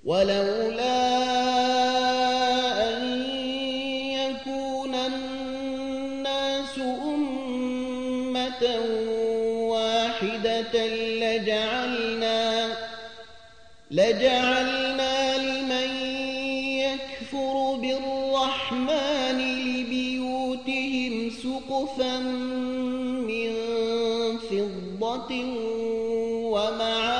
ولولا أن يكون الناس أمة واحدة لجعلنا لمن يكفر بالرحمن لبيوتهم سقفا من فضة ومعارج